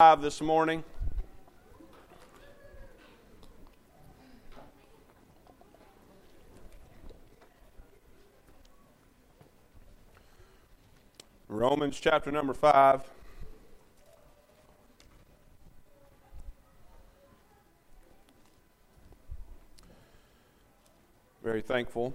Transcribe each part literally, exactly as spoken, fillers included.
five this morning. Romans chapter number five. Very thankful.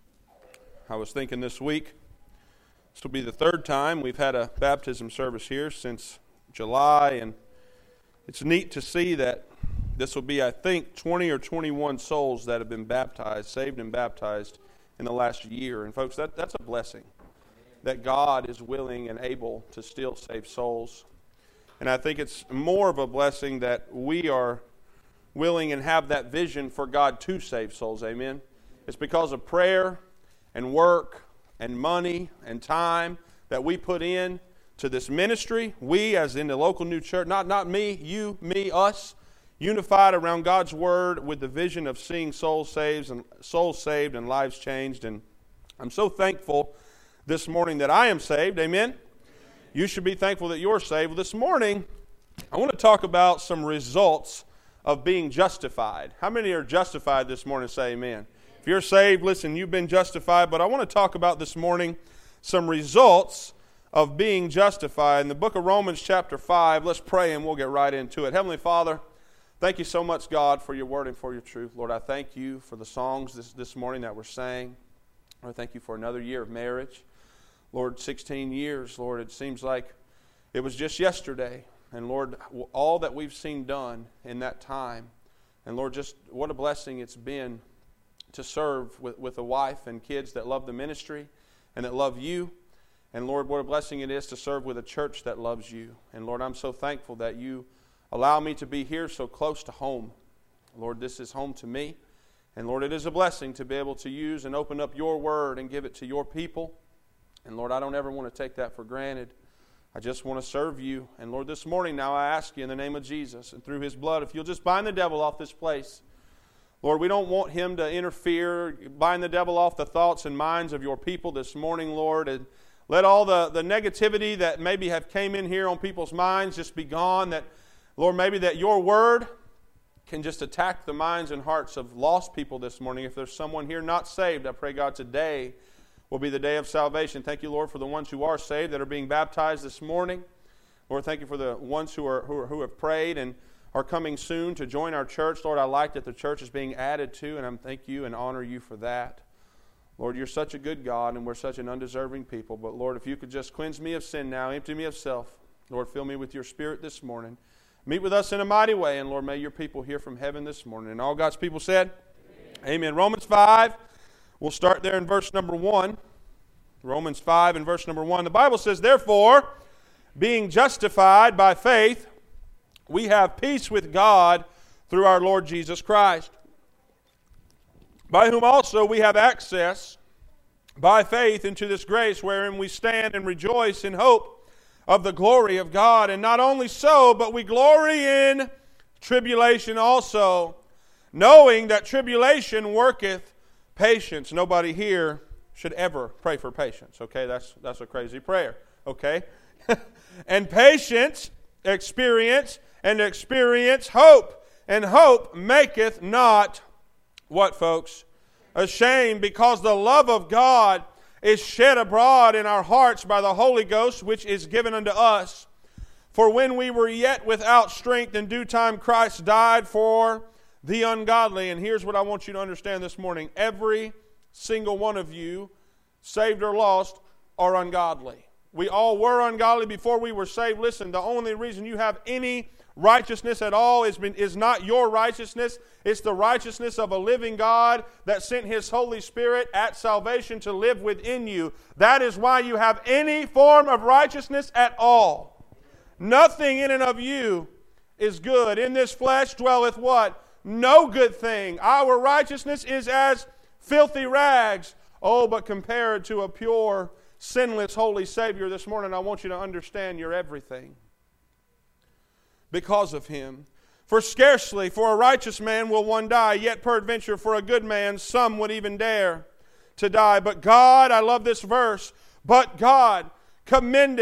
I was thinking this week, this will be the third time we've had a baptism service here since July, and it's neat to see that this will be, I think, twenty or twenty-one souls that have been baptized, saved and baptized in the last year. And folks, that, that's a blessing, that God is willing and able to still save souls. And I think it's more of a blessing that we are willing and have that vision for God to save souls. Amen. It's because of prayer and work and money and time that we put in to this ministry. We, as in the local new church, not, not me, you, me, us, unified around God's Word with the vision of seeing souls saved and souls saved and lives changed. And I'm so thankful this morning that I am saved. Amen. You should be thankful that you're saved. This morning, I want to talk about some results of being justified. How many are justified this morning? Say amen. If you're saved, listen, you've been justified, but I want to talk about this morning some results of being justified. In the book of Romans chapter five, let's pray and we'll get right into it. Heavenly Father, thank you so much, God, for your word and for your truth. Lord, I thank you for the songs this, this morning that we're sang. Lord, thank you for another year of marriage. Lord, sixteen years, Lord, it seems like it was just yesterday. And Lord, all that we've seen done in that time. And Lord, just what a blessing it's been to serve with, with a wife and kids that love the ministry and that love you. And Lord, what a blessing it is to serve with a church that loves you. And Lord, I'm so thankful that you allow me to be here so close to home. Lord, this is home to me. And Lord, it is a blessing to be able to use and open up your word and give it to your people. And Lord, I don't ever want to take that for granted. I just want to serve you. And Lord, this morning now I ask you in the name of Jesus and through his blood, if you'll just bind the devil off this place. Lord, we don't want him to interfere. Bind the devil off the thoughts and minds of your people this morning, Lord. And let all the, the negativity that maybe have came in here on people's minds just be gone. That, Lord, maybe that your word can just attack the minds and hearts of lost people this morning. If there's someone here not saved, I pray, God, today will be the day of salvation. Thank you, Lord, for the ones who are saved that are being baptized this morning. Lord, thank you for the ones who are who, are, who have prayed and are coming soon to join our church. Lord, I like that the church is being added to, and I thank you and honor you for that. Lord, you're such a good God, and we're such an undeserving people. But Lord, if you could just cleanse me of sin now, empty me of self. Lord, fill me with your Spirit this morning. Meet with us in a mighty way, and Lord, may your people hear from heaven this morning. And all God's people said, Amen. Amen. Romans five, we'll start there in verse number one. Romans five and verse number one. The Bible says, therefore, being justified by faith, we have peace with God through our Lord Jesus Christ, by whom also we have access by faith into this grace wherein we stand and rejoice in hope of the glory of God. And not only so, but we glory in tribulation also, knowing that tribulation worketh patience. Nobody here should ever pray for patience. Okay, that's, that's a crazy prayer. Okay? And patience, experience, and experience hope. And hope maketh not, what folks? Ashamed, because the love of God is shed abroad in our hearts by the Holy Ghost, which is given unto us. For when we were yet without strength, in due time Christ died for the ungodly. And here's what I want you to understand this morning. Every single one of you, saved or lost, are ungodly. We all were ungodly before we were saved. Listen, the only reason you have any righteousness at all is, been, is not your righteousness. It's the righteousness of a living God that sent His Holy Spirit at salvation to live within you. That is why you have any form of righteousness at all. Nothing in and of you is good. In this flesh dwelleth what? No good thing. Our righteousness is as filthy rags. Oh, but compared to a pure, sinless, holy Savior this morning, I want you to understand you're everything because of Him. For scarcely for a righteous man will one die, yet peradventure for a good man some would even dare to die. But God, I love this verse, but God commendeth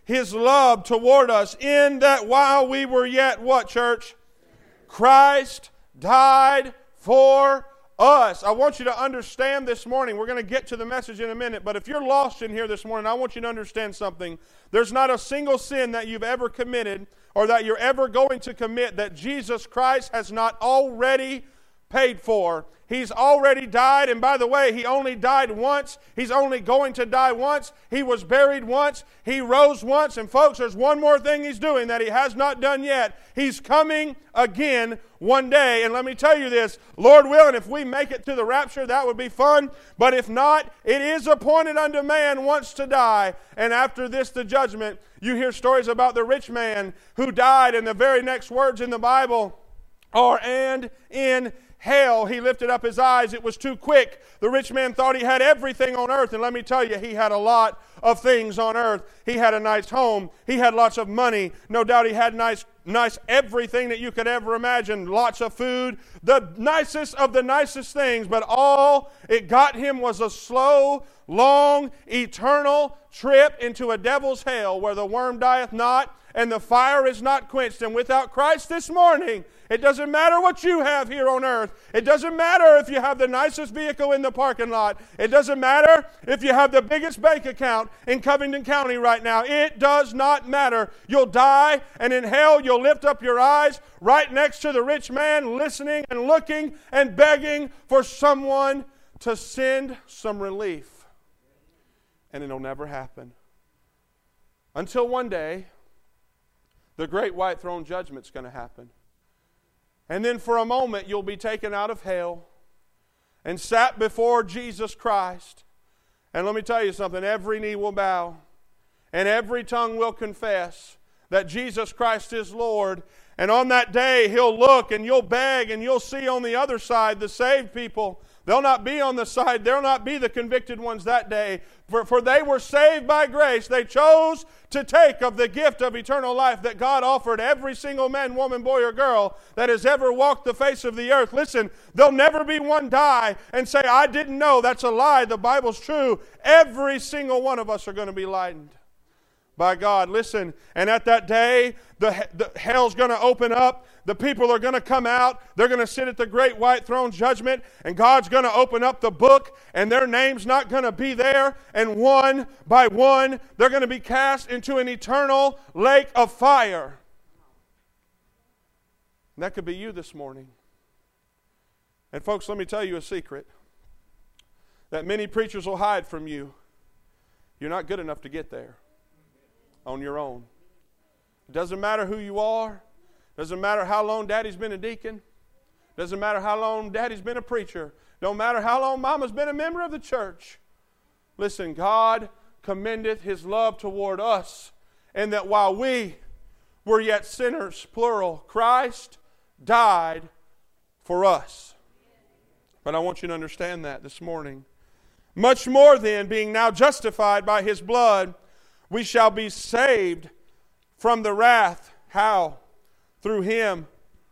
His love toward us, in that while we were yet, what, church? Christ died for us. I want you to understand this morning. We're going to get to the message in a minute, but if you're lost in here this morning, I want you to understand something. There's not a single sin that you've ever committed or that you're ever going to commit that Jesus Christ has not already paid for. He's already died, and by the way, He only died once. He's only going to die once. He was buried once. He rose once. And folks, there's one more thing He's doing that He has not done yet. He's coming again one day. And let me tell you this, Lord willing, if we make it to the rapture, that would be fun. But if not, it is appointed unto man once to die. And after this, the judgment. You hear stories about the rich man who died, and the very next words in the Bible are, and in hell he lifted up his eyes. It was too quick. The rich man thought he had everything on earth, and let me tell you, he had a lot of things on earth. He had a nice home. He had lots of money. No doubt he had nice, nice everything that you could ever imagine. Lots of food. The nicest of the nicest things, but all it got him was a slow, long, eternal trip into a devil's hell where the worm dieth not and the fire is not quenched. And without Christ this morning, it doesn't matter what you have here on earth. It doesn't matter if you have the nicest vehicle in the parking lot. It doesn't matter if you have the biggest bank account in Covington County right now. It does not matter. You'll die, and in hell you'll lift up your eyes right next to the rich man, listening and looking and begging for someone to send some relief. And it'll never happen. Until one day, the great white throne judgment's going to happen. And then for a moment, you'll be taken out of hell and sat before Jesus Christ. And let me tell you something, every knee will bow and every tongue will confess that Jesus Christ is Lord. And on that day, He'll look and you'll beg, and you'll see on the other side the saved people. They'll not be on the side, they'll not be the convicted ones that day. For, for they were saved by grace. They chose to take of the gift of eternal life that God offered every single man, woman, boy, or girl that has ever walked the face of the earth. Listen, there'll never be one die and say, I didn't know. That's a lie. The Bible's true. Every single one of us are going to be lightened by God. Listen, and at that day, the, the hell's going to open up. The people are going to come out. They're going to sit at the great white throne judgment, and God's going to open up the book, and their name's not going to be there. And one by one, they're going to be cast into an eternal lake of fire. And that could be you this morning. And folks, let me tell you a secret that many preachers will hide from you. You're not good enough to get there on your own. It doesn't matter who you are. Doesn't matter how long Daddy's been a deacon. Doesn't matter how long Daddy's been a preacher. Don't matter how long Mama's been a member of the church. Listen, God commendeth His love toward us, and that while we were yet sinners, plural, Christ died for us. But I want you to understand that this morning. Much more then, being now justified by His blood, we shall be saved from the wrath. How? Through Him.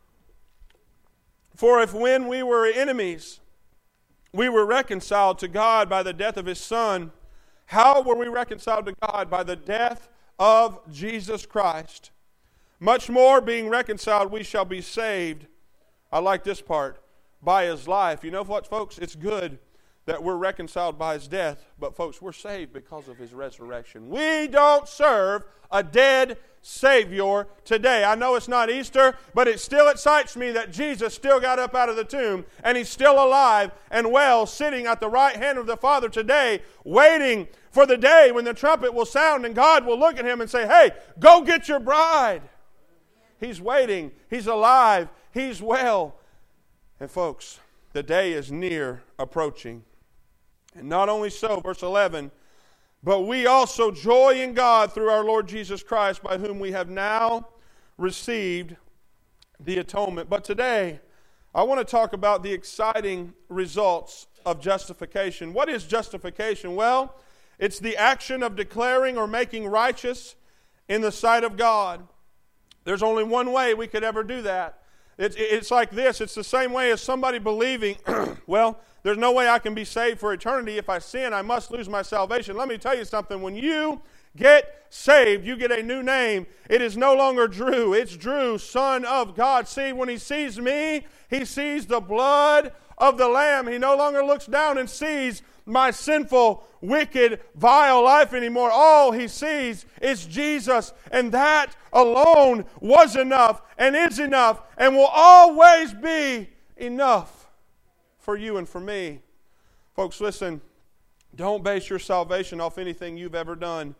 For if when we were enemies, we were reconciled to God by the death of His Son, how were we reconciled to God? By the death of Jesus Christ. Much more, being reconciled, we shall be saved. I like this part. By His life. You know what, folks? It's good that we're reconciled by His death, but folks, we're saved because of His resurrection. We don't serve a dead Savior today. I know it's not Easter, but it still excites me that Jesus still got up out of the tomb, and He's still alive and well, sitting at the right hand of the Father today, waiting for the day when the trumpet will sound and God will look at Him and say, hey, go get your bride. He's waiting. He's alive. He's well. And folks, the day is near approaching. And not only so, verse eleven, but we also joy in God through our Lord Jesus Christ, by whom we have now received the atonement. But today, I want to talk about the exciting results of justification. What is justification? Well, it's the action of declaring or making righteous in the sight of God. There's only one way we could ever do that. It's, it's like this. It's the same way as somebody believing, well, there's no way I can be saved for eternity. If I sin, I must lose my salvation. Let me tell you something. When you get saved. You get a new name. It is no longer Drew. It's Drew, son of God. See, when he sees me, he sees the blood of the Lamb. He no longer looks down and sees my sinful, wicked, vile life anymore. All he sees is Jesus, and that alone was enough and is enough and will always be enough for you and for me. Folks, listen, don't base your salvation off anything you've ever done,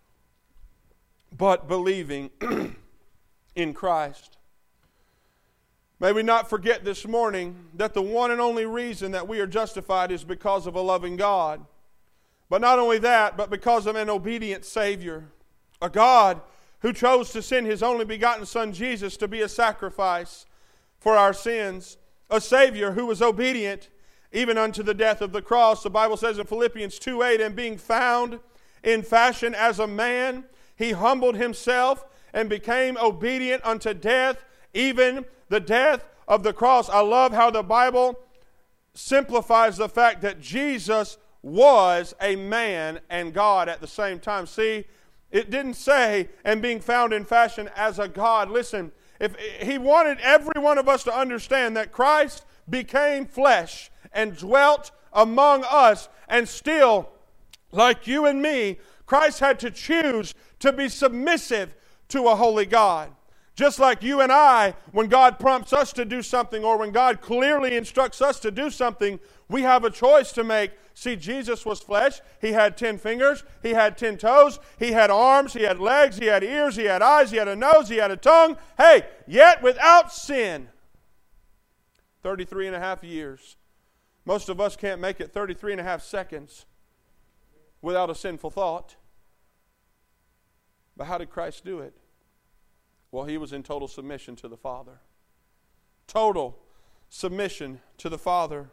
but believing in Christ. May we not forget this morning that the one and only reason that we are justified is because of a loving God. But not only that, but because of an obedient Savior. A God who chose to send His only begotten Son Jesus to be a sacrifice for our sins. A Savior who was obedient even unto the death of the cross. The Bible says in Philippians two eight, and being found in fashion as a man, He humbled Himself and became obedient unto death, even the death of the cross. I love how the Bible simplifies the fact that Jesus was a man and God at the same time. See, it didn't say, and being found in fashion as a God. Listen, if He wanted every one of us to understand that Christ became flesh and dwelt among us, and still, like you and me, Christ had to choose to be submissive to a holy God. Just like you and I, when God prompts us to do something, or when God clearly instructs us to do something, we have a choice to make. See, Jesus was flesh. He had ten fingers. He had ten toes. He had arms. He had legs. He had ears. He had eyes. He had a nose. He had a tongue. Hey, yet without sin. thirty-three and a half years. Most of us can't make it thirty-three and a half seconds without a sinful thought. But how did Christ do it? Well, He was in total submission to the Father. Total submission to the Father.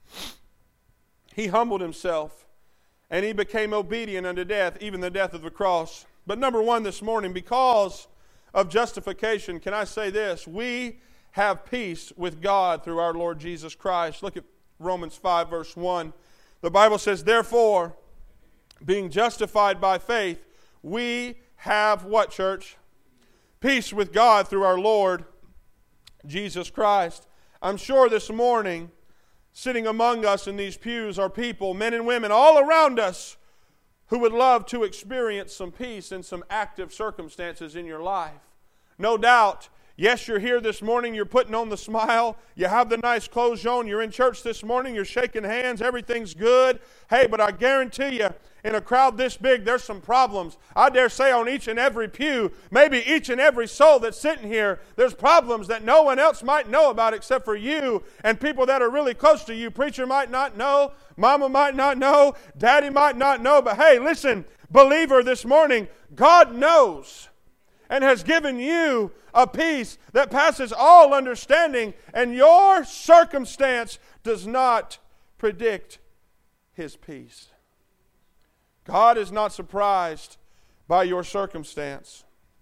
He humbled Himself, and He became obedient unto death, even the death of the cross. But number one this morning, because of justification, can I say this? We have peace with God through our Lord Jesus Christ. Look at Romans five, verse one. The Bible says, therefore, being justified by faith, we have what, church? Peace with God through our Lord Jesus Christ. I'm sure this morning, sitting among us in these pews are people, men and women, all around us who would love to experience some peace in some active circumstances in your life. No doubt, yes, you're here this morning, you're putting on the smile, you have the nice clothes on, you're in church this morning, you're shaking hands, everything's good. Hey, but I guarantee you, in a crowd this big, there's some problems. I dare say on each and every pew, maybe each and every soul that's sitting here, there's problems that no one else might know about except for you and people that are really close to you. Preacher might not know, mama might not know, daddy might not know, but hey, listen, believer, this morning, God knows and has given you a peace that passes all understanding, and your circumstance does not predict His peace. God is not surprised by your circumstance.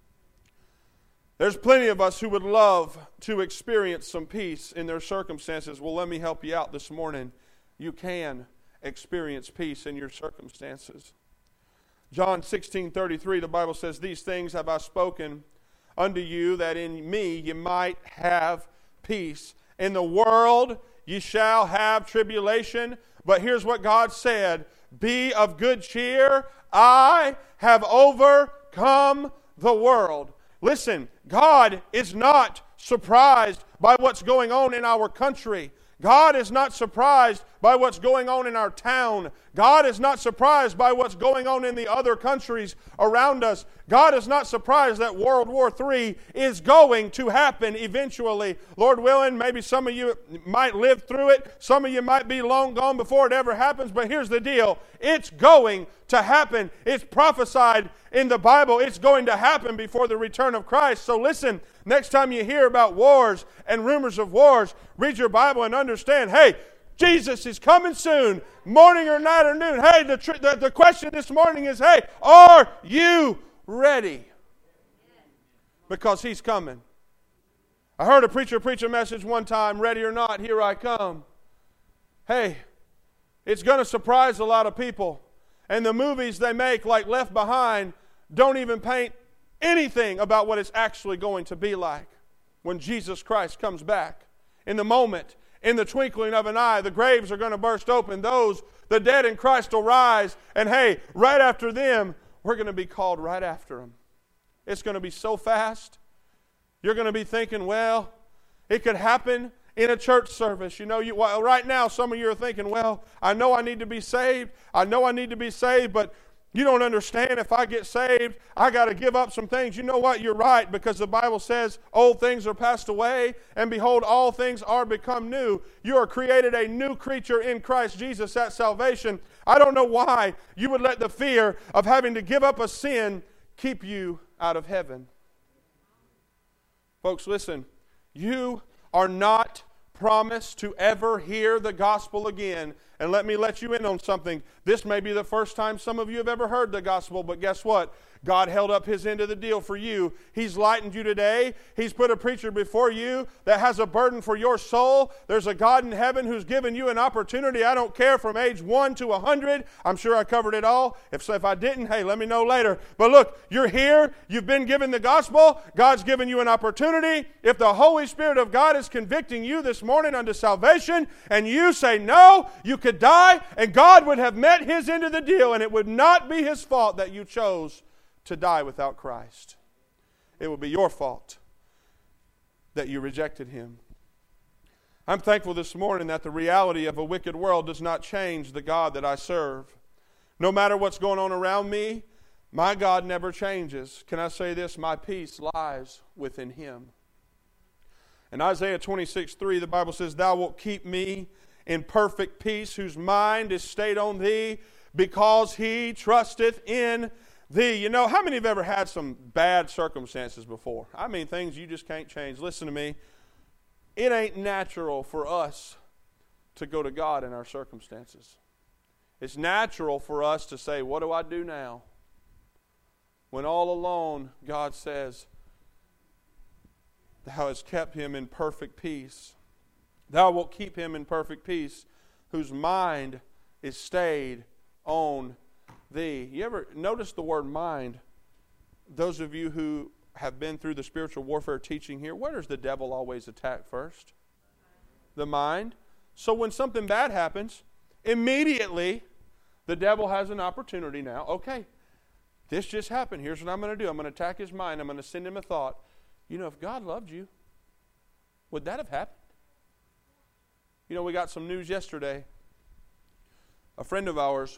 There's plenty of us who would love to experience some peace in their circumstances. Well, let me help you out this morning. You can experience peace in your circumstances. John sixteen thirty-three, the Bible says, these things have I spoken unto you, that in me ye might have peace. In the world ye shall have tribulation, but here's what God said, be of good cheer, I have overcome the world. Listen, God is not surprised by what's going on in our country. God is not surprised by what's going on in our town. God is not surprised by what's going on in the other countries around us. God is not surprised that World War Three is going to happen eventually. Lord willing, maybe some of you might live through it. Some of you might be long gone before it ever happens. But here's the deal. It's going to happen. It's prophesied in the Bible. It's going to happen before the return of Christ. So listen, next time you hear about wars and rumors of wars, read your Bible and understand, hey, Jesus is coming soon, morning or night or noon. Hey, the, tr- the, the question this morning is, hey, are you ready? Because He's coming. I heard a preacher preach a message one time, ready or not, here I come. Hey, it's going to surprise a lot of people. And the movies they make, like Left Behind, don't even paint anything about what it's actually going to be like when Jesus Christ comes back. In the moment, in the twinkling of an eye, the graves are going to burst open. Those, the dead in Christ, will rise. And hey, right after them, we're going to be called right after them. It's going to be so fast. You're going to be thinking, well, it could happen in a church service. You know, you, well, right now, some of you are thinking, well, I know I need to be saved. I know I need to be saved, but you don't understand. If I get saved, I got to give up some things. You know what? You're right, because the Bible says old things are passed away, and behold, all things are become new. You are created a new creature in Christ Jesus at salvation. I don't know why you would let the fear of having to give up a sin keep you out of heaven. Folks, listen. You are not promised to ever hear the gospel again. And let me let you in on something. This may be the first time some of you have ever heard the gospel, but guess what? God held up His end of the deal for you. He's lightened you today. He's put a preacher before you that has a burden for your soul. There's a God in heaven who's given you an opportunity. I don't care, from age one to a hundred. I'm sure I covered it all. If so, if I didn't, hey, let me know later. But look, you're here. You've been given the gospel. God's given you an opportunity. If the Holy Spirit of God is convicting you this morning unto salvation, and you say no, you could die, and God would have met His end of the deal, and it would not be His fault that you chose to die without Christ. It will be your fault that you rejected Him. I'm thankful this morning that the reality of a wicked world does not change the God that I serve. No matter what's going on around me, my God never changes. Can I say this? My peace lies within Him. In Isaiah twenty-six three, the Bible says, Thou wilt keep me in perfect peace, whose mind is stayed on Thee, because he trusteth in Thee. You know, how many have ever had some bad circumstances before? I mean, things you just can't change. Listen to me. It ain't natural for us to go to God in our circumstances. It's natural for us to say, what do I do now? When all alone, God says, Thou hast kept him in perfect peace. Thou wilt keep him in perfect peace, whose mind is stayed on Thee. You ever notice the word mind? Those of you who have been through the spiritual warfare teaching here, where does the devil always attack first? The mind. So when something bad happens, immediately the devil has an opportunity now. Okay, this just happened. Here's what I'm going to do. I'm going to attack his mind. I'm going to send him a thought. You know, if God loved you, would that have happened? You know, we got some news yesterday. A friend of ours,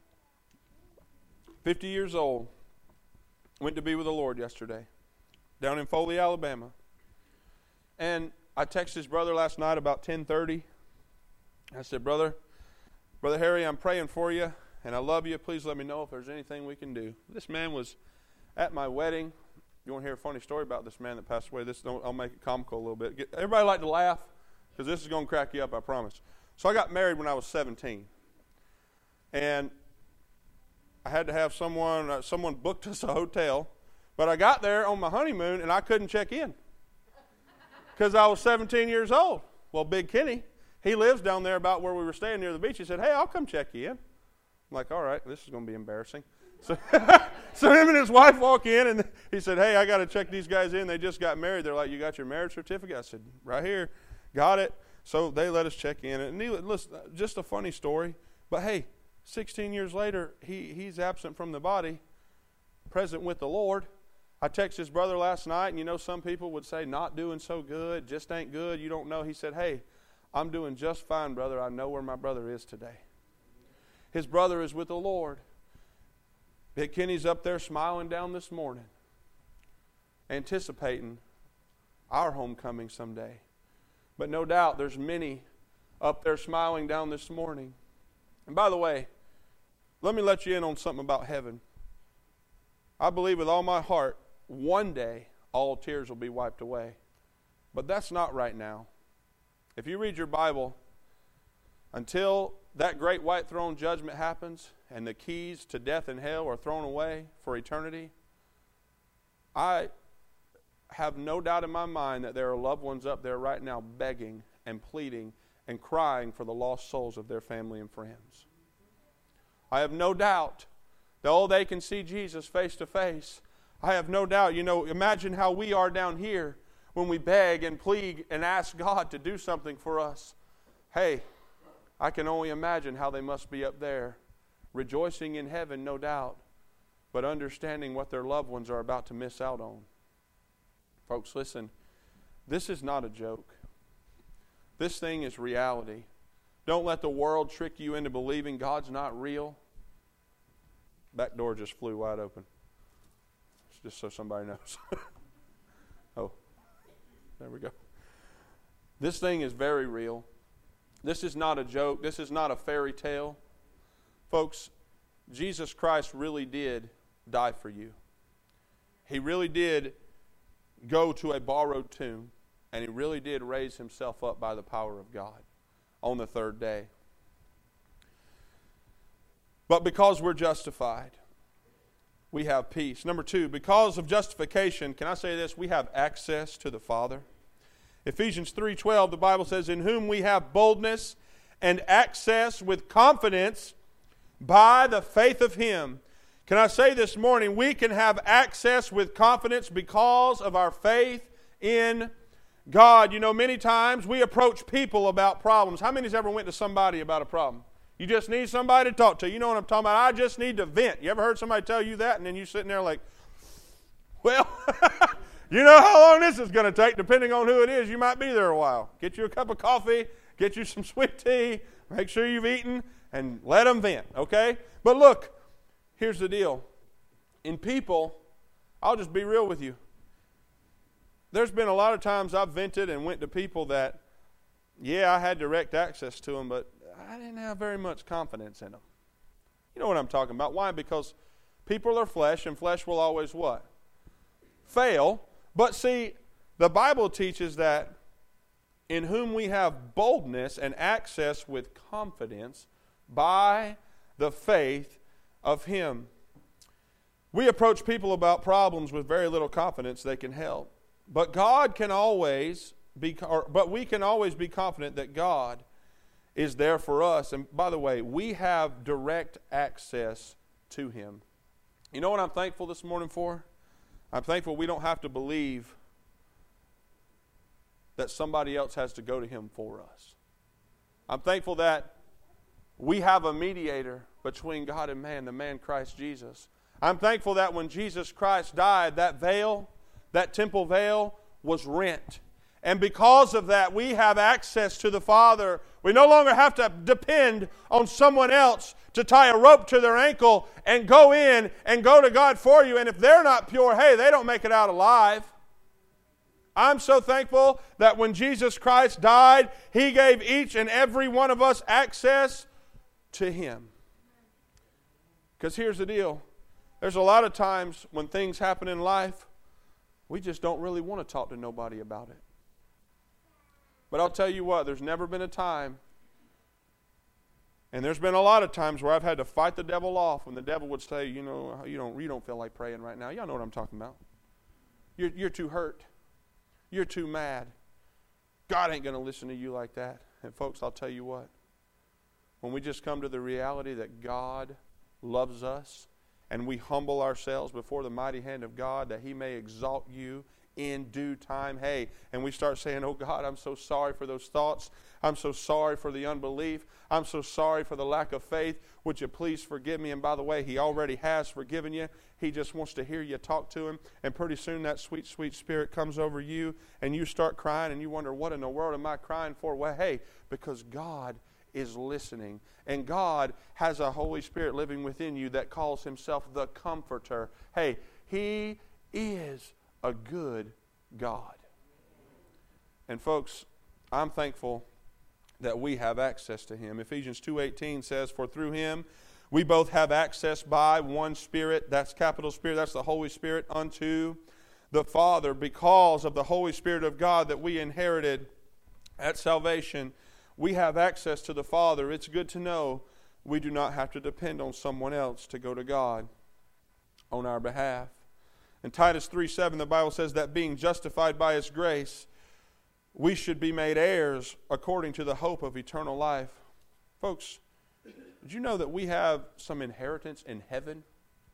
fifty years old, went to be with the Lord yesterday down in Foley, Alabama. And I texted his brother last night about ten thirty. I said, Brother, Brother Harry, I'm praying for you, and I love you. Please let me know if there's anything we can do. This man was at my wedding. You want to hear a funny story about this man that passed away? This I'll make it comical a little bit. Get, everybody like to laugh, because this is going to crack you up, I promise. So I got married when I was seventeen. And I had to have someone, uh, someone booked us a hotel. But I got there on my honeymoon, and I couldn't check in because I was seventeen years old. Well, Big Kenny, he lives down there about where we were staying near the beach. He said, hey, I'll come check you in. I'm like, all right, this is going to be embarrassing. So, so him and his wife walk in, and he said, hey, I got to check these guys in. They just got married. They're like, you got your marriage certificate? I said, right here. Got it. So they let us check in. And he, listen, just a funny story. But, hey, sixteen years later, he, he's absent from the body, present with the Lord. I texted his brother last night, and you know, some people would say, not doing so good, just ain't good, you don't know. He said, hey, I'm doing just fine, brother. I know where my brother is today. His brother is with the Lord. Big Kenny's up there smiling down this morning, anticipating our homecoming someday. But no doubt there's many up there smiling down this morning. And by the way, let me let you in on something about heaven. I believe with all my heart, one day all tears will be wiped away. But that's not right now. If you read your Bible, until that great white throne judgment happens and the keys to death and hell are thrown away for eternity, I have no doubt in my mind that there are loved ones up there right now begging and pleading and crying for the lost souls of their family and friends. I have no doubt though they can see Jesus face to face, I have no doubt, you know, imagine how we are down here when we beg and plead and ask God to do something for us. Hey, I can only imagine how they must be up there, rejoicing in heaven, no doubt, but understanding what their loved ones are about to miss out on. Folks, listen, this is not a joke. This thing is reality. Don't let the world trick you into believing God's not real. Back door just flew wide open. Just so somebody knows. Oh, there we go. This thing is very real. This is not a joke. This is not a fairy tale. Folks, Jesus Christ really did die for you. He really did go to a borrowed tomb, and He really did raise Himself up by the power of God on the third day. But because we're justified, we have peace. Number two, because of justification, can I say this? We have access to the Father. Ephesians three twelve, the Bible says, in whom we have boldness and access with confidence by the faith of Him. Can I say this morning, we can have access with confidence because of our faith in God. You know, many times we approach people about problems. How many's ever went to somebody about a problem? You just need somebody to talk to. You know what I'm talking about? I just need to vent. You ever heard somebody tell you that, and then you sitting there like, well, you know how long this is going to take. Depending on who it is, you might be there a while. Get you a cup of coffee, get you some sweet tea, make sure you've eaten, and let them vent, okay? But look, here's the deal. In people, I'll just be real with you. There's been a lot of times I've vented and went to people that, yeah, I had direct access to them, but I didn't have very much confidence in them. You know what I'm talking about. Why? Because people are flesh, and flesh will always what? Fail. But see, the Bible teaches that in whom we have boldness and access with confidence by the faith of Him. We approach people about problems with very little confidence they can help. But God can always be, or, but we can always be confident that God is there for us. And by the way, we have direct access to Him. You know what I'm thankful this morning for? I'm thankful we don't have to believe that somebody else has to go to Him for us. I'm thankful that we have a mediator between God and man, the man Christ Jesus. I'm thankful that when Jesus Christ died, that veil, that temple veil, was rent. And because of that, we have access to the Father. We no longer have to depend on someone else to tie a rope to their ankle and go in and go to God for you. And if they're not pure, hey, they don't make it out alive. I'm so thankful that when Jesus Christ died, He gave each and every one of us access to Him. Because here's the deal. There's a lot of times when things happen in life, we just don't really want to talk to nobody about it. But I'll tell you what, there's never been a time, and there's been a lot of times where I've had to fight the devil off when the devil would say, you know, you don't, you don't feel like praying right now. Y'all know what I'm talking about. You're, you're too hurt. You're too mad. God ain't going to listen to you like that. And folks, I'll tell you what, when we just come to the reality that God loves us and we humble ourselves before the mighty hand of God that He may exalt you in due time, hey, and we start saying, oh God, I'm so sorry for those thoughts. I'm so sorry for the unbelief. I'm so sorry for the lack of faith. Would you please forgive me? And by the way, He already has forgiven you. He just wants to hear you talk to Him. And pretty soon that sweet, sweet Spirit comes over you and you start crying and you wonder, what in the world am I crying for? Well, hey, because God is listening. And God has a Holy Spirit living within you that calls Himself the Comforter. Hey, He is a good God. And folks, I'm thankful that we have access to Him. Ephesians two eighteen says, for through Him we both have access by one Spirit, that's capital Spirit, that's the Holy Spirit, unto the Father, because of the Holy Spirit of God that we inherited at salvation. We have access to the Father. It's good to know we do not have to depend on someone else to go to God on our behalf. In Titus three seven, the Bible says that being justified by His grace, we should be made heirs according to the hope of eternal life. Folks, did you know that we have some inheritance in heaven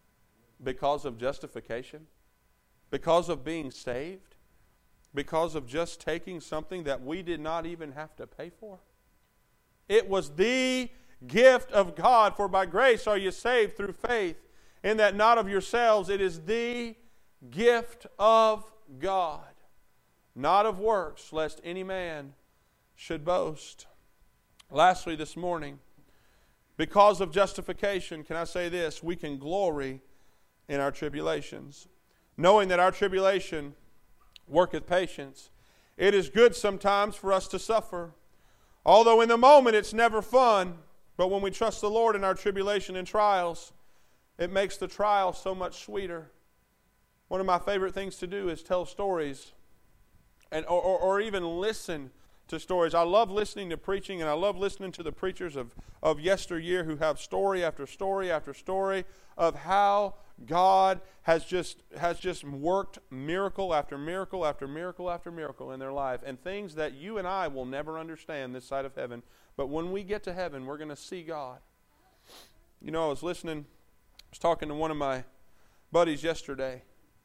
because of justification, because of being saved, because of just taking something that we did not even have to pay for. It was the gift of God, for by grace are you saved through faith, in that not of yourselves, it is the gift of God, not of works, lest any man should boast. Lastly this morning, because of justification, can I say this? We can glory in our tribulations, knowing that our tribulation worketh patience. It is good sometimes for us to suffer, although in the moment it's never fun, but when we trust the Lord in our tribulation and trials, it makes the trial so much sweeter. One of my favorite things to do is tell stories and or, or, or even listen to stories. I love listening to preaching, and I love listening to the preachers of, of yesteryear who have story after story after story of how God has just has just worked miracle after miracle after miracle after miracle in their life, and things that you and I will never understand this side of heaven. But when we get to heaven, we're going to see God. You know, I was listening, I was talking to one of my buddies yesterday,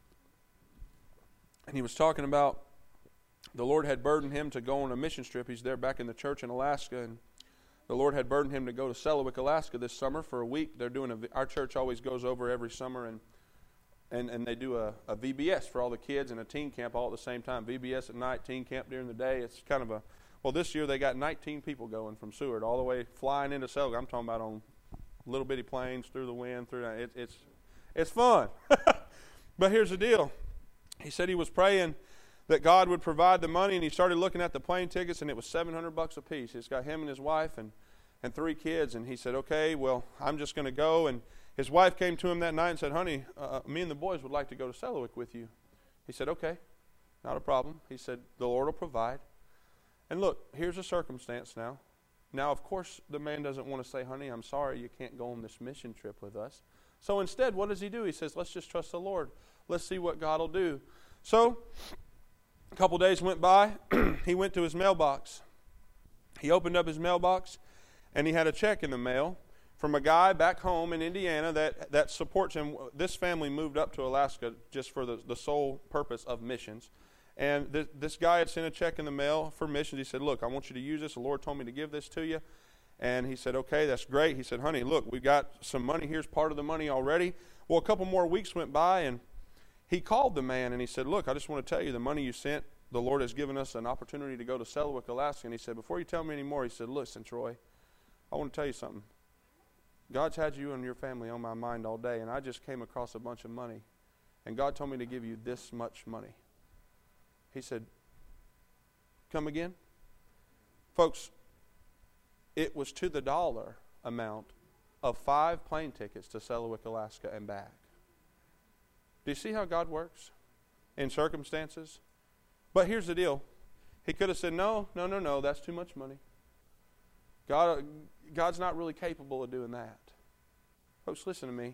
and he was talking about the Lord had burdened him to go on a mission trip. He's there back in the church in Alaska, and the Lord had burdened him to go to Sellewick, Alaska this summer for a week. They're doing a, our church always goes over every summer, and and, and they do a, a V B S for all the kids and a teen camp all at the same time. V B S at night, teen camp during the day. It's kind of a, well, this year they got nineteen people going from Seward all the way flying into Sellewick. I'm talking about on little bitty planes through the wind. through it, It's it's fun. But here's the deal. He said he was praying that God would provide the money, and he started looking at the plane tickets, and it was seven hundred bucks a piece. It's got him and his wife and, and three kids, and he said, okay, well, I'm just going to go. And his wife came to him that night and said, honey, uh, me and the boys would like to go to Sellewick with you. He said, okay, not a problem. He said, the Lord will provide. And look, here's a circumstance now. Now, of course, the man doesn't want to say, honey, I'm sorry you can't go on this mission trip with us. So instead, what does he do? He says, let's just trust the Lord. Let's see what God will do. So a couple days went by. He went to his mailbox. He opened up his mailbox, and he had a check in the mail from a guy back home in Indiana that, that supports him. This family moved up to Alaska just for the, the sole purpose of missions. And th- this guy had sent a check in the mail for missions. He said, look, I want you to use this. The Lord told me to give this to you. And he said, okay, that's great. He said, honey, look, we've got some money. Here's part of the money already. Well, a couple more weeks went by, and he called the man, and he said, look, I just want to tell you the money you sent, the Lord has given us an opportunity to go to Sellewick, Alaska. And he said, before you tell me any more, he said, listen, Troy, I want to tell you something. God's had you and your family on my mind all day, and I just came across a bunch of money, and God told me to give you this much money. He said, come again? Folks, it was to the dollar amount of five plane tickets to Sellewick, Alaska and back. Do you see how God works in circumstances? But here's the deal. He could have said, no, no, no, no, that's too much money. God, God's not really capable of doing that. Folks, listen to me.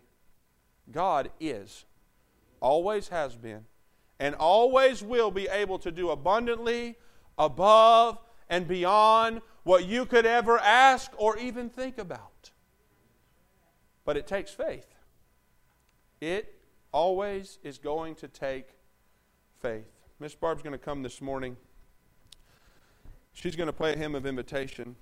God is, always has been, and always will be able to do abundantly, above, and beyond what you could ever ask or even think about. But it takes faith. It always is going to take faith. Miss Barb's going to come this morning. She's going to play a hymn of invitation.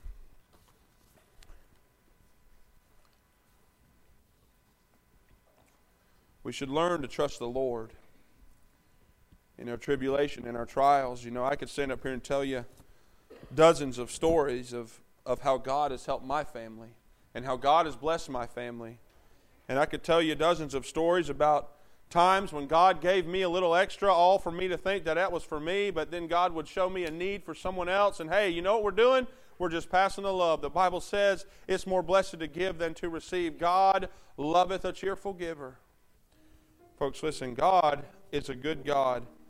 We should learn to trust the Lord in our tribulation, in our trials. You know, I could stand up here and tell you dozens of stories of, of how God has helped my family and how God has blessed my family. And I could tell you dozens of stories about times when God gave me a little extra, all for me to think that that was for me, but then God would show me a need for someone else, and hey, you know what we're doing? We're just passing the love. The Bible says it's more blessed to give than to receive. God loveth a cheerful giver. Folks, listen, God is a good God.